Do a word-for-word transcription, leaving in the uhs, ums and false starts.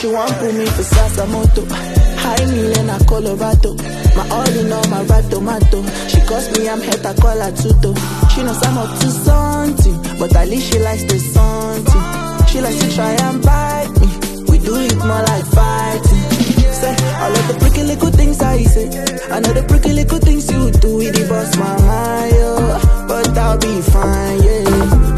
she want put me for Sasamoto. High Milena Colorado. My all in all, my rat tomato. She calls me, I'm head, I call her tuto. She knows I'm up to something, but at least she likes the something. She likes to try and bite me. We do it more like fighting. Say, all of the pretty little things I say, I know the pretty little things you do. It boss my mind, yo. But I'll be fine, yeah.